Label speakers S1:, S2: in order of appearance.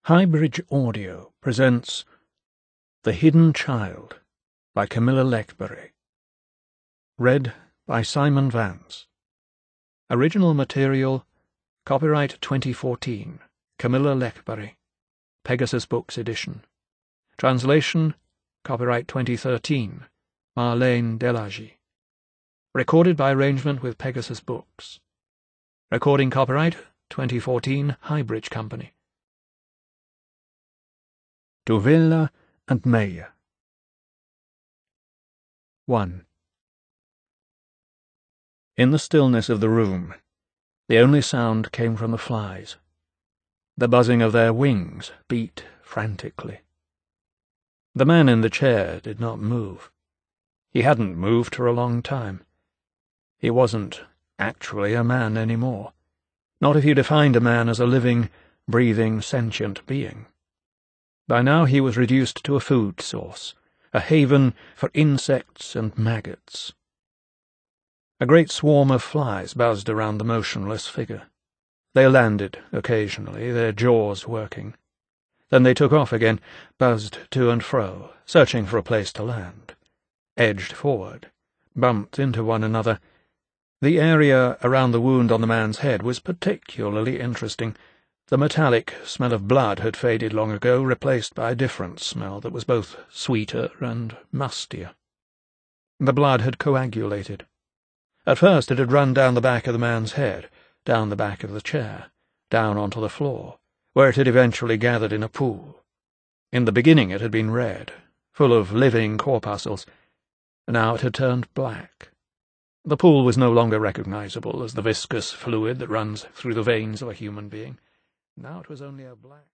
S1: Highbridge Audio presents The Hidden Child by Camilla Leckberry. Read by Simon Vance. Original material, copyright 2014, Camilla Leckberry, Pegasus Books edition. Translation, copyright 2013, Marlene Delagi. Recorded by arrangement with Pegasus Books. Recording copyright 2014, Highbridge Company. To Villa and Meyer. 1. In the stillness of the room, the only sound came from the flies. The buzzing of their wings beat frantically. The man in the chair did not move. He hadn't moved for a long time. He wasn't actually a man any more, not if you defined a man as a living, breathing, sentient being. By now he was reduced to a food source, a haven for insects and maggots. A great swarm of flies buzzed around the motionless figure. They landed occasionally, their jaws working. Then they took off again, buzzed to and fro, searching for a place to land, edged forward, bumped into one another. The area around the wound on the man's head was particularly interesting. The metallic smell of blood had faded long ago, replaced by a different smell that was both sweeter and mustier. The blood had coagulated. At first it had run down the back of the man's head, down the back of the chair, down onto the floor, where it had eventually gathered in a pool. In the beginning it had been red, full of living corpuscles. Now it had turned black. The pool was no longer recognizable as the viscous fluid that runs through the veins of a human being. Now it was only a black...